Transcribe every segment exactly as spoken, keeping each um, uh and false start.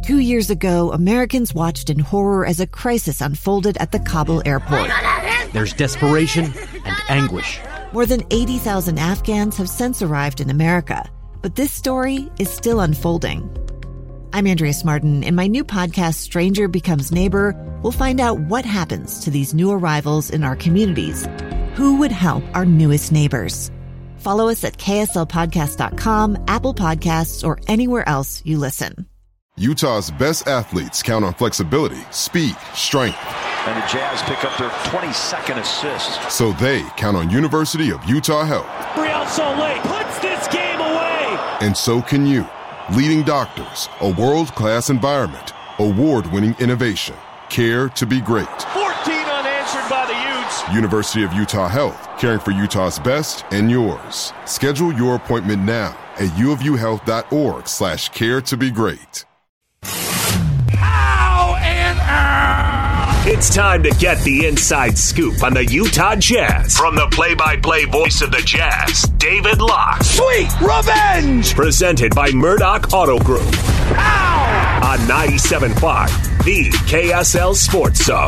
Two years ago, Americans watched in horror as a crisis unfolded at the Kabul airport. There's desperation and anguish. More than eighty thousand Afghans have since arrived in America, but this story is still unfolding. I'm Andrea Martin. In my new podcast, Stranger Becomes Neighbor, we'll find out what happens to these new arrivals in our communities. Who would help our newest neighbors? Follow us at K S L podcast dot com, Apple Podcasts, or anywhere else you listen. Utah's best athletes count on flexibility, speed, strength. And the Jazz pick up their twenty-second assist. So they count on University of Utah Health. Real Soleil puts this game away. And so can you. Leading doctors, a world-class environment, award-winning innovation, care to be great. fourteen unanswered by the Utes. University of Utah Health, caring for Utah's best and yours. Schedule your appointment now at uofuhealth.org slash care to be great. Ow and ow! It's time to get the inside scoop on the Utah Jazz. From the play-by-play voice of the Jazz, David Locke. Sweet revenge! Presented by Murdoch Auto Group. Ow! On ninety-seven point five, the K S L Sports Zone.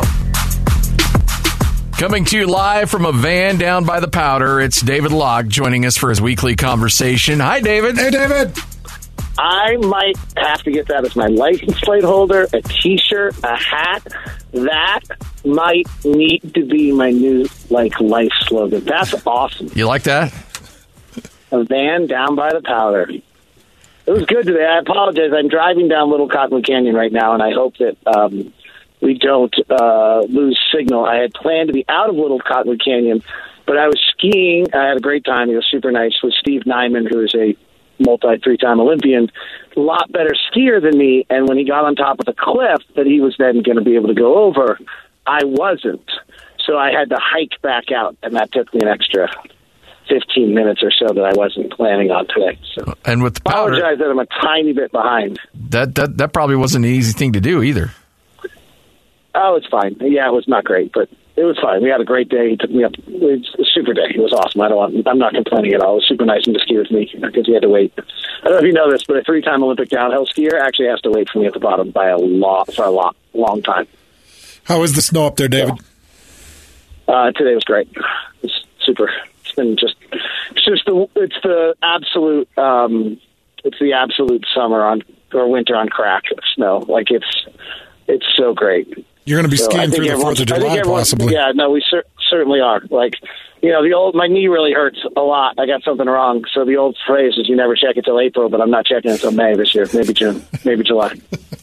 Coming to you live from a van down by the Powder, it's David Locke joining us for his weekly conversation. Hi, David. Hey, David. I might have to get that as my license plate holder, a T-shirt, a hat. That might need to be my new like life slogan. That's awesome. You like that? A van down by the Powder. It was good today. I apologize. I'm driving down Little Cottonwood Canyon right now, and I hope that um, we don't uh, lose signal. I had planned to be out of Little Cottonwood Canyon, but I was skiing. I had a great time. It was super nice with Steve Nyman, who is a multi three-time Olympian, a lot better skier than me, and when he got on top of the cliff that he was then going to be able to go over, I wasn't. So I had to hike back out, and that took me an extra fifteen minutes or so that I wasn't planning on today. So and with the Powder, apologize that I'm a tiny bit behind. That, that, that probably wasn't an easy thing to do either. Oh, it's fine. Yeah, it was not great, but it was fine. We had a great day. He took me up. It was a super day. It was awesome. I don't want, I'm not complaining at all. It was super nice of him to ski with me because he had to wait. I don't know if you know this, but a three-time Olympic downhill skier actually has to wait for me at the bottom by a lot for a lot, long time. How is the snow up there, David? Uh, today was great. It's super. It's been just, it's just the, it's the absolute, um, it's the absolute summer on or winter on crack snow. Like it's, it's so great. You're going to be so skiing through the fourth of July, possibly. Yeah, no, we cer- certainly are. Like, you know, the old, my knee really hurts a lot. I got something wrong. So the old phrase is you never check until April, but I'm not checking until May this year. Maybe June, maybe July.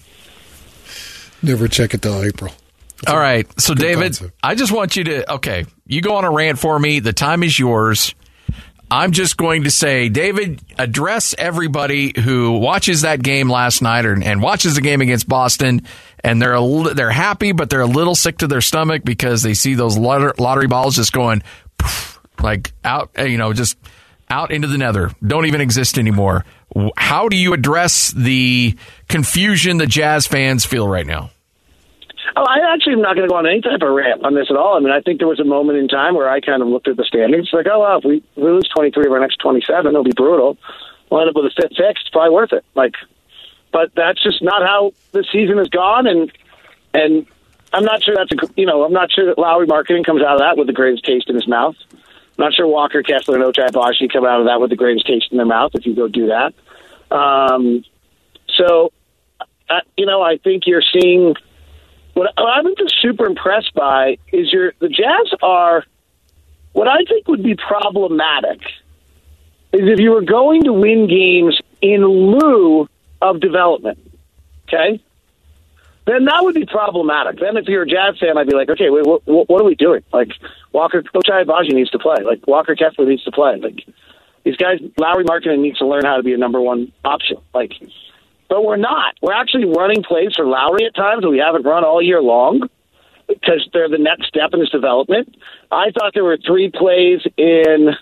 Never check it till April. That's All right. So, David, concept. I just want you to, okay, you go on a rant for me. The time is yours. I'm just going to say, David, address everybody who watches that game last night or, and watches the game against Boston, and they're a, they're happy, but they're a little sick to their stomach because they see those lottery, lottery balls just going poof, like out, you know, just out into the nether. Don't even exist anymore. How do you address the confusion the Jazz fans feel right now? Oh, I actually am not going to go on any type of rant on this at all. I mean, I think there was a moment in time where I kind of looked at the standings like, oh, well, if we lose twenty-three of our next twenty-seven, it'll be brutal. We'll end up with a fifth fixed. It's probably worth it. Like, but that's just not how the season has gone, and and I'm not sure that's a, you know I'm not sure that Lowry Marketing comes out of that with the greatest taste in his mouth. I'm not sure Walker Kessler and Ochai Agbaji come out of that with the greatest taste in their mouth. If you go do that, um, so uh, you know, I think you're seeing. What I've been just super impressed by is your the Jazz are what I think would be problematic is if you were going to win games in lieu of development, okay? Then that would be problematic. Then if you're a Jazz fan, I'd be like, okay, wait, what, what are we doing? Like, Walker, Ochai Agbaji needs to play. Like, Walker Kessler needs to play. Like, these guys, Lowry Marketing needs to learn how to be a number one option. Like, but we're not. We're actually running plays for Lowry at times that we haven't run all year long because they're the next step in his development. I thought there were three plays in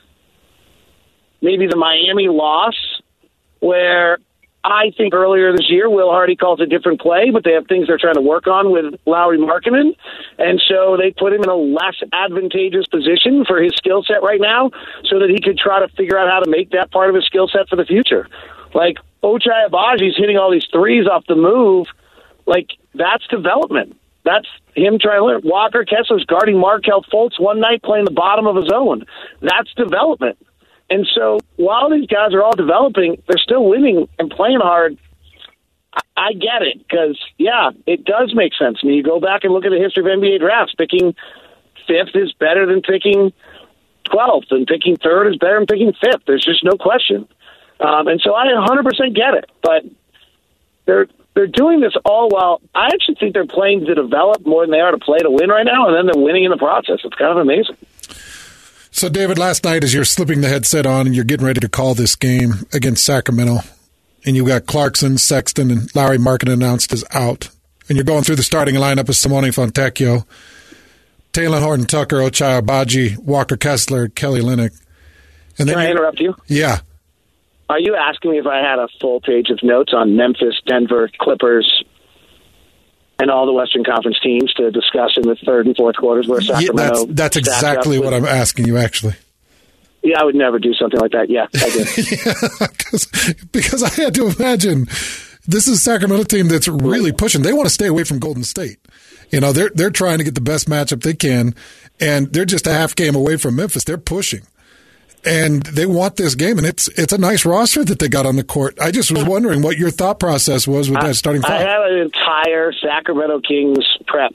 maybe the Miami loss where I think earlier this year Will Hardy calls a different play, but they have things they're trying to work on with Lowry Markkinen, and so they put him in a less advantageous position for his skill set right now so that he could try to figure out how to make that part of his skill set for the future. Like, Ochai Agbaji's hitting all these threes off the move, Like, that's development. That's him trying to learn. Walker Kessler's guarding Markelle Fultz one night playing the bottom of his own. That's development. And so while these guys are all developing, they're still winning and playing hard. I, I get it because, yeah, it does make sense. I mean, you go back and look at the history of N B A drafts. Picking fifth is better than picking twelfth, and picking third is better than picking fifth. There's just no question. Um, and so I one hundred percent get it. But they're they're doing this all while I actually think they're playing to develop more than they are to play to win right now, and then they're winning in the process. It's kind of amazing. So, David, last night as you're slipping the headset on and you're getting ready to call this game against Sacramento, and you got Clarkson, Sexton, and Lauri Markkanen announced as out, and you're going through the starting lineup of Simone Fontecchio, Talen Horton-Tucker, Ochai Agbaji, Walker Kessler, Kelly Olynyk. And then Can I interrupt you? Yeah. Are you asking me if I had a full page of notes on Memphis, Denver, Clippers, and all the Western Conference teams to discuss in the third and fourth quarters where Sacramento... Yeah, that's that's exactly what I'm asking you, actually. Yeah, I would never do something like that. Yeah, I did. yeah, because, because I had to imagine this is a Sacramento team that's really pushing. They want to stay away from Golden State. You know, they're they're trying to get the best matchup they can, and they're just a half game away from Memphis. They're pushing. And they want this game, and it's it's a nice roster that they got on the court. I just was wondering what your thought process was with that starting five. I have an entire Sacramento Kings prep.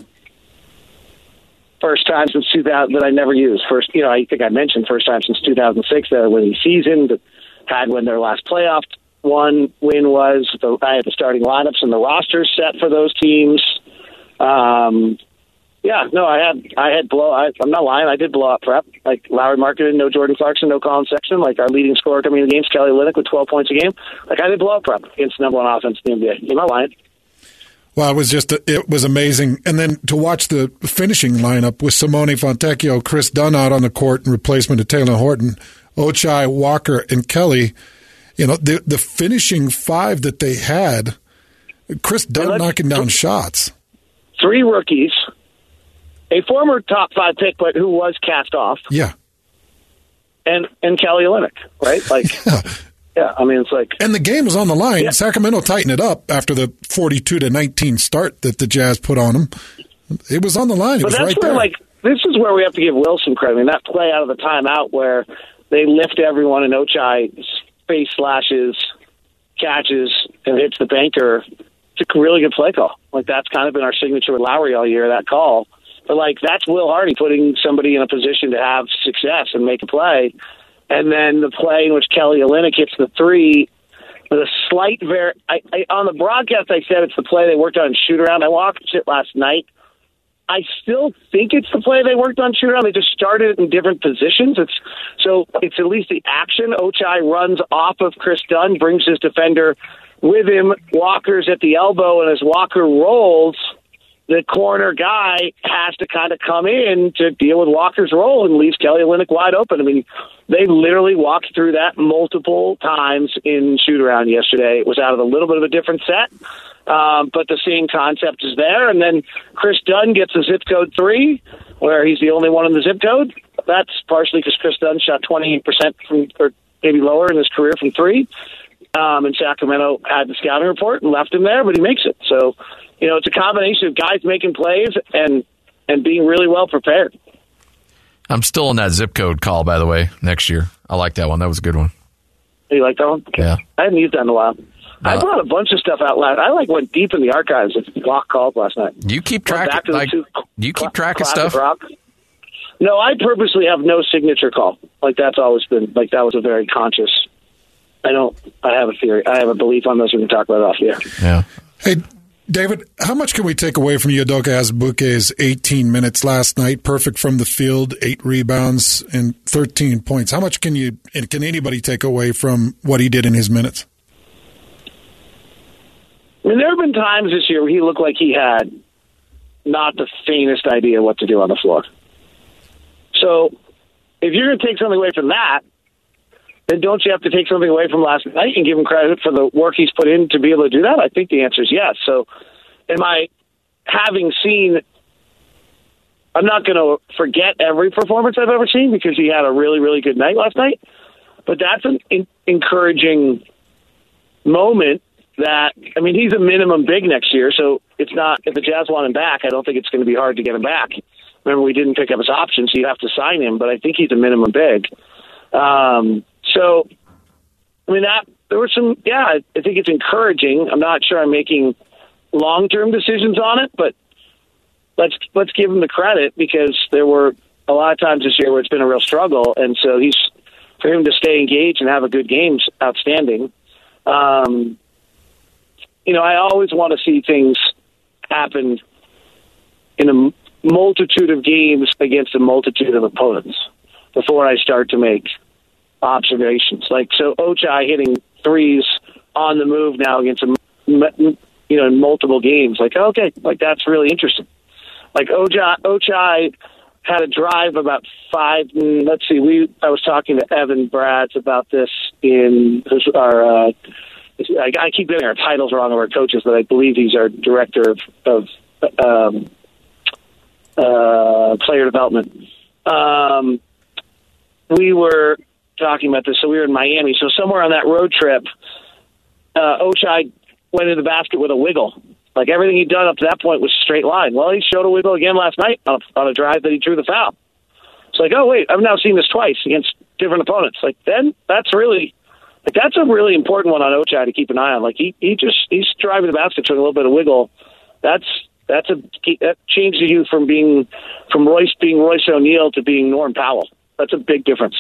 First time since two thousand that I never used. First, you know, I think I mentioned first time since two thousand six that winning season, but had when their last playoff one win was. The, I had the starting lineups and the rosters set for those teams. Um, yeah, no, I had I had blow. I, I'm not lying. I did blow up prep. Like Lauri Markkanen, no Jordan Clarkson, no Colin Sexton. Like our leading scorer coming in the games, Kelly Olynyk with twelve points a game. Like I did blow up prep against the number one offense in the N B A. I'm not lying. Well, it was just it was amazing, and then to watch the finishing lineup with Simone Fontecchio, Chris Dunn out on the court in replacement of Talen Horton, Ochai, Walker, and Kelly. You know the the finishing five that they had. Chris Dunn knocking down shots. Three rookies. A former top five pick, but who was cast off. Yeah. And and Kelly Olynyk, right? Like, yeah. yeah, I mean, it's like. And the game was on the line. Yeah. Sacramento tightened it up after the forty-two to nineteen start that the Jazz put on them. It was on the line. It but was that's right where, there. like, this is where we have to give Wilson credit. I mean, that play out of the timeout where they lift everyone and Ochai face slashes, catches, and hits the banker. It's a really good play call. Like, that's kind of been our signature with Lowry all year, that call. But, like, that's Will Hardy putting somebody in a position to have success and make a play. And then the play in which Kelly Olynyk hits the three with a slight ver- I, I, on the broadcast, I said it's the play they worked on in shoot-around. I watched it last night. I still think it's the play they worked on shoot-around. They just started it in different positions. It's So it's at least the action. Ochai runs off of Chris Dunn, brings his defender with him. Walker's at the elbow, and as Walker rolls, the corner guy has to kind of come in to deal with Walker's role and leaves Kelly Olynyk wide open. I mean, they literally walked through that multiple times in shoot-around yesterday. It was out of a little bit of a different set, um, but the same concept is there. And then Chris Dunn gets a zip code three, where he's the only one in the zip code. That's partially because Chris Dunn shot twenty-eight percent from, or maybe lower in his career from three. Um, and Sacramento had the scouting report and left him there, but he makes it. So, you know, it's a combination of guys making plays and and being really well prepared. I'm still in that zip code call, by the way, next year. I like that one. That was a good one. You like that one? Okay. Yeah. I haven't used that in a while. Uh, I brought a bunch of stuff out last. I like went deep in the archives of block calls last night. Do you keep track? Back to like, two, do you keep track of stuff? Rock. No, I purposely have no signature call. Like that's always been like that was a very conscious. I don't. I have a theory. I have a belief on this. We can talk about it off here. Yeah. Hey, David, how much can we take away from Udoka Azubuike's eighteen minutes last night? Perfect from the field, eight rebounds and thirteen points. How much can you and can anybody take away from what he did in his minutes? I mean, there have been times this year where he looked like he had not the faintest idea what to do on the floor. So, if you're going to take something away from that, then don't you have to take something away from last night and give him credit for the work he's put in to be able to do that? I think the answer is yes. So am I, having seen, I'm not going to forget every performance I've ever seen because he had a really, really good night last night. But that's an in- encouraging moment that, I mean, he's a minimum big next year, so it's not, if the Jazz want him back, I don't think it's going to be hard to get him back. Remember, we didn't pick up his option, so you have to sign him, but I think he's a minimum big. Um, so, I mean, that there were some, yeah, I think it's encouraging. I'm not sure I'm making long-term decisions on it, but let's let's give him the credit, because there were a lot of times this year where it's been a real struggle, and so he's, for him to stay engaged and have a good game, outstanding. Um, you know, I always want to see things happen in a multitude of games against a multitude of opponents before I start to make observations. Like, so Ochai hitting threes on the move now against a, you know, in multiple games. Like, okay, like that's really interesting. Like Ochai, Ochai had a drive about five. Let's see, we I was talking to Evan Bratz about this in our. Uh, I, I keep getting our titles wrong of our coaches, but I believe he's our director of, of um, uh, player development. Um, we were talking about this, so we were in Miami. So somewhere on that road trip, uh, Ochai went in the basket with a wiggle. Like, everything he'd done up to that point was straight line. Well, he showed a wiggle again last night on a, on a drive that he drew the foul. It's like, oh, wait, I've now seen this twice against different opponents. Like, then that's really, like, that's a really important one on Ochai to keep an eye on. Like, he, he just, he's driving the basket, showing a little bit of wiggle. That's, that's a, that changed you from being, from Royce being Royce O'Neal to being Norm Powell. That's a big difference.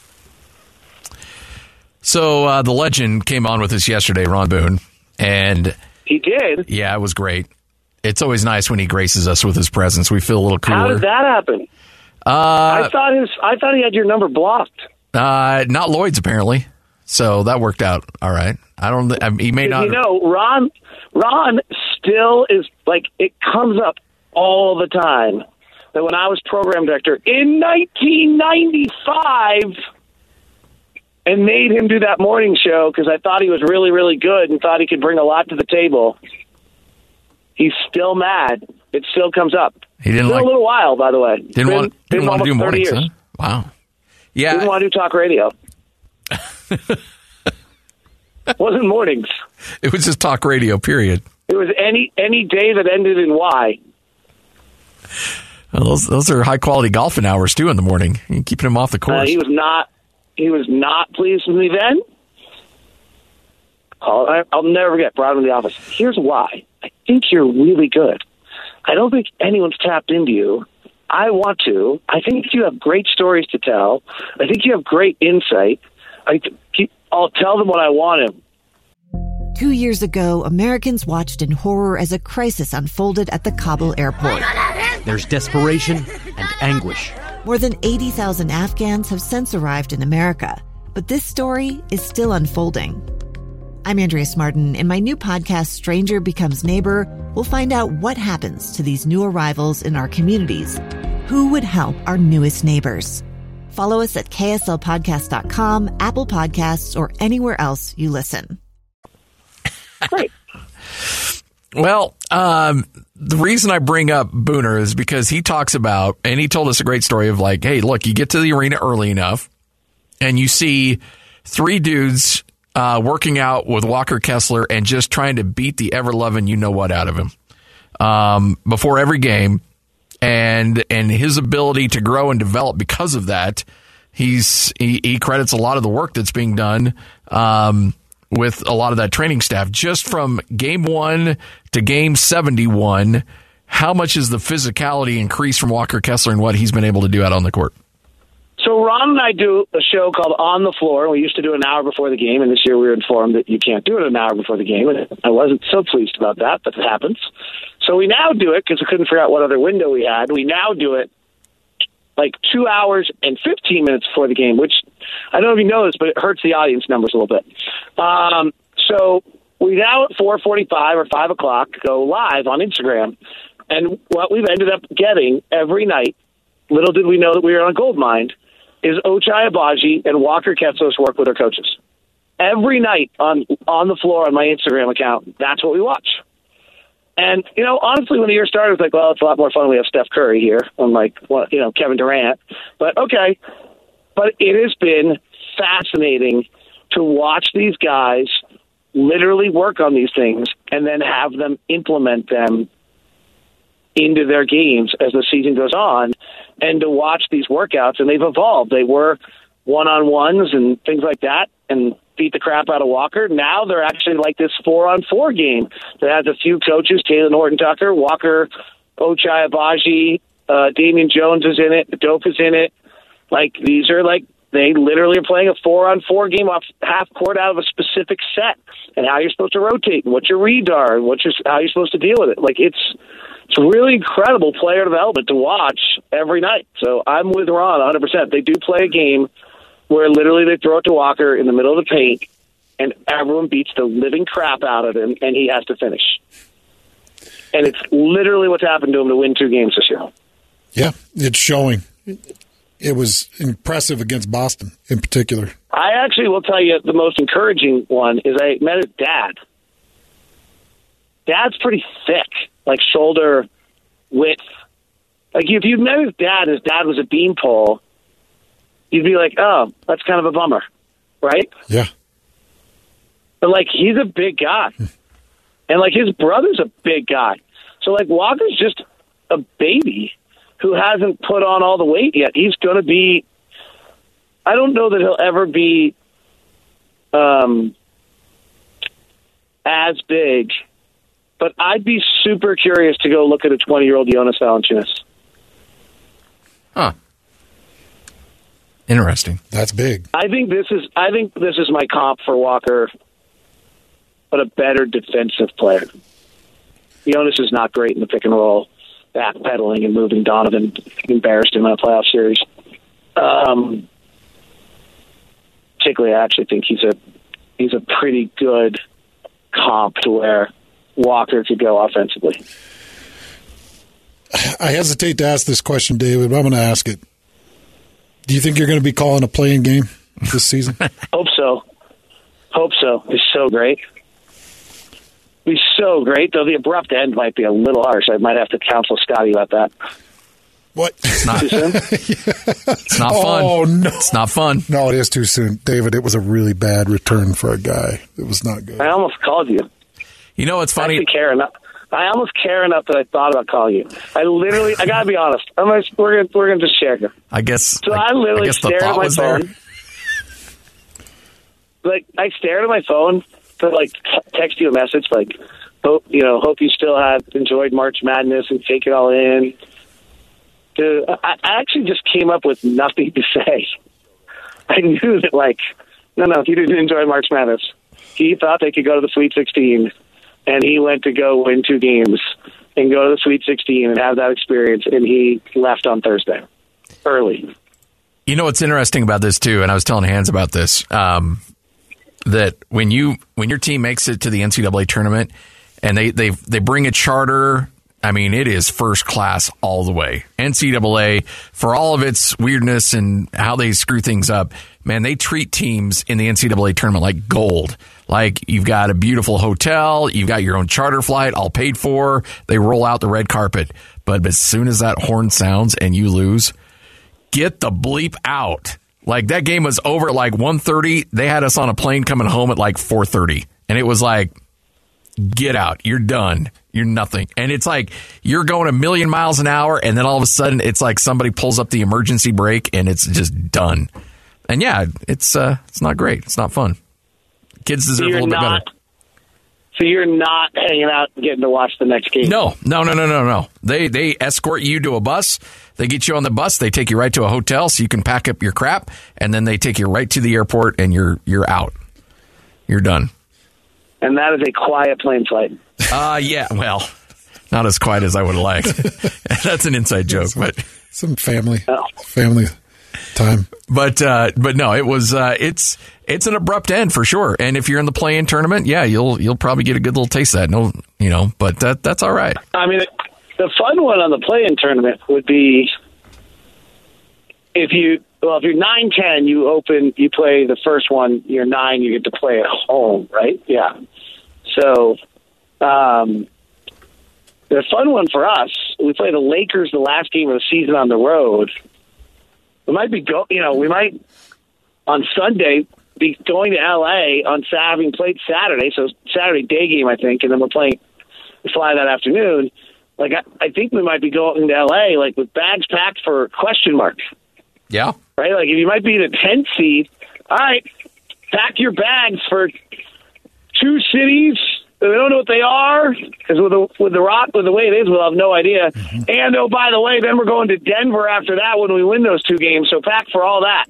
So uh, the legend came on with us yesterday, Ron Boone, and he did. Yeah, it was great. It's always nice when he graces us with his presence. We feel a little cooler. How did that happen? Uh, I thought his. I thought he had your number blocked. Uh, not Lloyd's, apparently. So that worked out all right. I don't. I mean, he may not. You know, Ron. Ron still is like, it comes up all the time that when I was program director in nineteen ninety-five. And made him do that morning show because I thought he was really, really good and thought he could bring a lot to the table. He's still mad. It still comes up. He didn't it's like been a little while, by the way. Didn't been, want. Didn't want to do mornings. Huh? Wow. Yeah. Didn't want to do talk radio. Wasn't mornings. It was just talk radio. Period. It was any any day that ended in Y. Well, those those are high quality golfing hours too in the morning. You're keeping him off the course. Uh, he was not. He was not pleased with me then. I'll, I'll never forget. Brought him in the office. Here's why. I think you're really good. I don't think anyone's tapped into you. I want to. I think you have great stories to tell. I think you have great insight. I, I'll tell them what I want him. Two years ago, Americans watched in horror as a crisis unfolded at the Kabul airport. There's desperation and anguish. More than eighty thousand Afghans have since arrived in America, but this story is still unfolding. I'm Andrea Smartin. In my new podcast, Stranger Becomes Neighbor, we'll find out what happens to these new arrivals in our communities. Who would help our newest neighbors? Follow us at K S L podcast dot com, Apple Podcasts, or anywhere else you listen. Great. Well, um, the reason I bring up Booner is because he talks about, and he told us a great story of like, hey, look, you get to the arena early enough and you see three dudes uh, working out with Walker Kessler and just trying to beat the ever-loving you-know-what out of him um, before every game. And and his ability to grow and develop because of that, he's he, he credits a lot of the work that's being done um with a lot of that training staff. Just from game one to game seventy-one, how much is the physicality increased from Walker Kessler and what he's been able to do out on the court? So Ron and I do a show called On the Floor. We used to do an hour before the game, and this year we were informed that you can't do it an hour before the game, and I wasn't so pleased about that, but it happens. So we now do it, because we couldn't figure out what other window we had. We now do it like two hours and fifteen minutes before the game, which I don't know if you know this, but it hurts the audience numbers a little bit. Um, so we now at four forty-five or five o'clock go live on Instagram. And what we've ended up getting every night, little did we know that we were on a gold mine, is Ochai Agbaji and Walker Kessler's work with our coaches. Every night on on the floor on my Instagram account, that's what we watch. And, you know, honestly, when the year started, it was like, well, it's a lot more fun when we have Steph Curry here, unlike, well, you know, Kevin Durant. But, okay. But it has been fascinating to watch these guys literally work on these things and then have them implement them into their games as the season goes on, and to watch these workouts, and they've evolved. They were one-on-ones and things like that, and beat the crap out of Walker. Now they're actually like this four-on-four game that has a few coaches, Taylor Norton-Tucker, Walker, Ochai Agbaji, uh, Damian Jones is in it, Dope is in it. Like, these are like, they literally are playing a four-on-four game off half court out of a specific set, and how you're supposed to rotate, and what your reads are, and what your, how you're supposed to deal with it. Like, it's it's really incredible player development to watch every night. So I'm with Ron one hundred percent. They do play a game where literally they throw it to Walker in the middle of the paint, and everyone beats the living crap out of him, and he has to finish. And it's literally what's happened to him to win two games this year. Yeah, it's showing. It was impressive against Boston in particular. I actually will tell you the most encouraging one is I met his dad. Dad's pretty thick, like shoulder width. Like if you met his dad, his dad was a beanpole, you'd be like, oh, that's kind of a bummer, right? Yeah. But like he's a big guy. And like his brother's a big guy. So like Walker's just a baby who hasn't put on all the weight yet. He's going to be, I don't know that he'll ever be um, as big, but I'd be super curious to go look at a twenty-year-old Jonas Valanciunas. Huh. Interesting. That's big. I think this is, I think this is my comp for Walker, but a better defensive player. Jonas is not great in the pick and roll, backpedaling and moving Donovan. Embarrassed him in a playoff series. Um, particularly, I actually think he's a he's a pretty good comp to where Walker could go offensively. I hesitate to ask this question, David, but I'm going to ask it. Do you think you're going to be calling a playing game this season? Hope so. Hope so. It's so great. Be so great, though the abrupt end might be a little harsh. I might have to counsel Scotty about that. What? It's not, too soon? It's not fun. Oh, no. It's not fun. No, it is too soon. David, it was a really bad return for a guy. It was not good. I almost called you. You know what's funny? I actually care enough. I almost care enough that I thought about calling you. I literally, I gotta be honest. I'm gonna, we're gonna we're gonna just share here. I guess. So I, I literally I guess the stared at thought my was phone. there. Like I stared at my phone to like t- text you a message like, hope you know, hope you still have enjoyed March Madness and take it all in. To, I, I actually just came up with nothing to say. I knew that like, no, no, he didn't enjoy March Madness. He thought they could go to the Sweet sixteen. And he went to go win two games and go to the Sweet sixteen and have that experience, and he left on Thursday early. You know what's interesting about this, too, and I was telling Hans about this, um, that when you when your team makes it to the N C double A tournament and they, they, they bring a charter, I mean, it is first class all the way. N C double A, for all of its weirdness and how they screw things up, man, they treat teams in the N C double A tournament like gold. Like, you've got a beautiful hotel, you've got your own charter flight, all paid for, they roll out the red carpet. But as soon as that horn sounds and you lose, get the bleep out. Like, that game was over at like one thirty. They had us on a plane coming home at like four thirty. And it was like, get out. You're done. You're nothing. And it's like you're going a million miles an hour, and then all of a sudden it's like somebody pulls up the emergency brake and it's just done. And yeah, it's uh, it's not great. It's not fun. Kids deserve You're a little not, bit better. So you're not hanging out and getting to watch the next game? No, no, no, no, no, no. They they escort you to a bus. They get you on the bus. They take you right to a hotel so you can pack up your crap, and then they take you right to the airport, and you're you're out. You're done. And that is a quiet plane flight. Uh, yeah, well, not as quiet as I would have liked. That's an inside joke, some, but some family, oh. family time. But uh, but no, it was uh, it's it's an abrupt end for sure. And if you're in the play-in tournament, yeah, you'll you'll probably get a good little taste of that. No, you know, but that that's all right. I mean, the fun one on the play-in tournament would be if you well, if you're nine ten, you open, you play the first one. You're nine, you get to play at home, right? Yeah. So. Um, the fun one for us, we play the Lakers the last game of the season on the road. We might be go, you know, we might on Sunday be going to L A on having played Saturday, so Saturday day game, I think, and then we're playing, we fly that afternoon. Like, I, I think we might be going to L A, like, with bags packed for question mark. Yeah. Right? Like, if you might be the tenth seed, all right, pack your bags for two cities. We don't know what they are, because with the, with the rock, with the way it is, we'll have no idea. Mm-hmm. And, oh, by the way, then we're going to Denver after that when we win those two games, so pack for all that.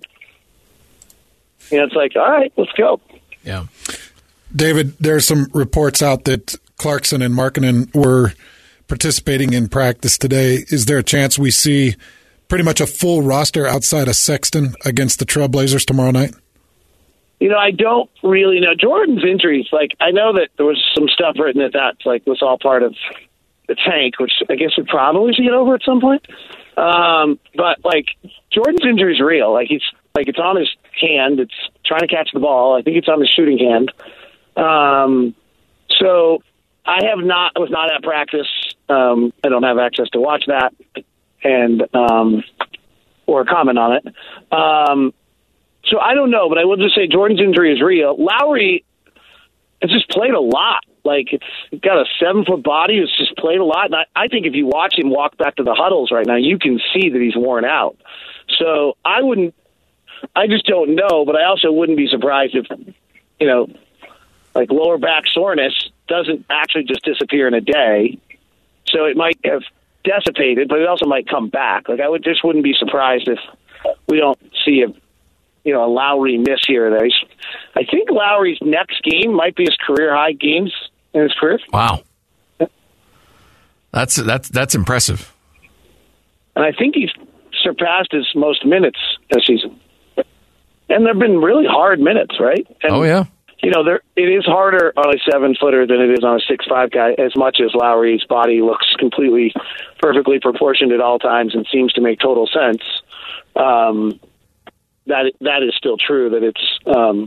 You know, it's like, all right, let's go. Yeah. David, there's some reports out that Clarkson and Markkanen were participating in practice today. Is there a chance we see pretty much a full roster outside of Sexton against the Trailblazers tomorrow night? You know, I don't really know. Jordan's injuries, like, I know that there was some stuff written that that, like, was all part of the tank, which I guess we probably should get over at some point. Um, but, like, Jordan's injury is real. Like, he's, like, it's on his hand. It's trying to catch the ball. I think it's on his shooting hand. Um, so I have not, I was not at practice. Um, I don't have access to watch that and, um, or comment on it. Um, so I don't know, but I will just say Jordan's injury is real. Lowry has just played a lot. Like, it's got a seven foot body. It's just played a lot. And I, I think if you watch him walk back to the huddles right now, you can see that he's worn out. So I wouldn't, I just don't know, but I also wouldn't be surprised if, you know, like lower back soreness doesn't actually just disappear in a day. So it might have dissipated, but it also might come back. Like, I would just wouldn't be surprised if we don't see a, you know, a Lowry miss here or there. He's, I think Lowry's next game might be his career high games in his career. Wow. That's, that's, that's impressive. And I think he's surpassed his most minutes this season. And they've been really hard minutes, right? And, oh, yeah. You know, there it is harder on a seven-footer than it is on a six five guy, as much as Lowry's body looks completely, perfectly proportioned at all times and seems to make total sense. Um, that that is still true, that it's, um,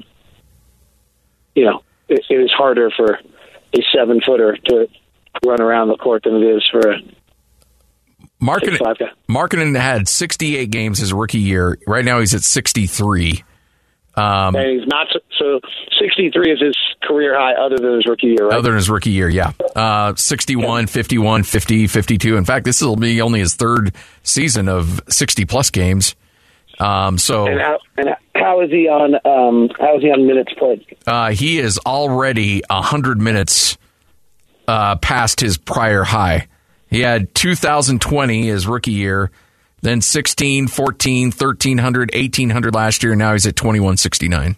you know, it, it is harder for a seven-footer to run around the court than it is for a Markkanen, Markkanen had sixty-eight games his rookie year. Right now he's at sixty-three. Um, and he's not so sixty-three is his career high other than his rookie year, right? Other than his rookie year, yeah. Uh, sixty-one, fifty-one, fifty, fifty-two. In fact, this will be only his third season of sixty-plus games. Um, so, and how, and how is he on? Um, how is he on minutes played? Uh, he is already a hundred minutes uh, past his prior high. He had two thousand twenty his rookie year, then sixteen, fourteen, thirteen hundred, eighteen hundred last year, and now he's at twenty-one sixty-nine.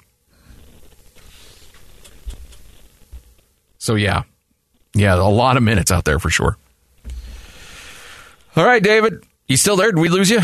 So, yeah. Yeah, a lot of minutes out there for sure. All right, David. You still there? Did we lose you?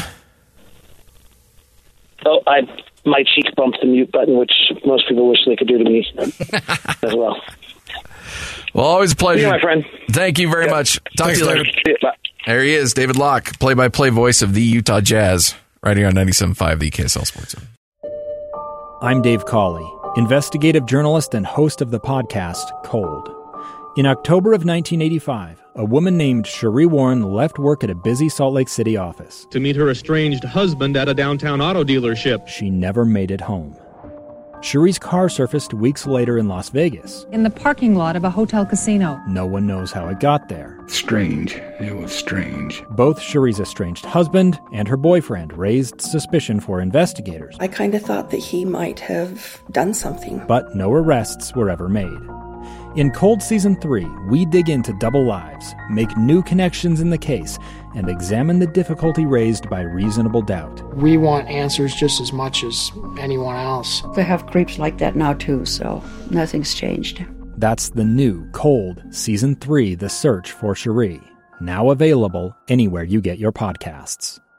Oh, I my cheek bumped the mute button, which most people wish they could do to me as well. Well, always a pleasure. See you, my friend. Thank you very yeah. much. Talk Thanks, to you later. David. There he is, David Locke, play-by-play voice of the Utah Jazz, right here on ninety-seven point five, the K S L Sports Zone. I'm Dave Cawley, investigative journalist and host of the podcast Cold. In October of nineteen eighty-five, a woman named Cherie Warren left work at a busy Salt Lake City office to meet her estranged husband at a downtown auto dealership. She never made it home. Cherie's car surfaced weeks later in Las Vegas. In the parking lot of a hotel casino. No one knows how it got there. Strange. It was strange. Both Cherie's estranged husband and her boyfriend raised suspicion for investigators. I kind of thought that he might have done something. But no arrests were ever made. In Cold Season three, we dig into double lives, make new connections in the case, and examine the difficulty raised by reasonable doubt. We want answers just as much as anyone else. They have creeps like that now, too, so nothing's changed. That's the new Cold Season three, The Search for Cherie, now available anywhere you get your podcasts.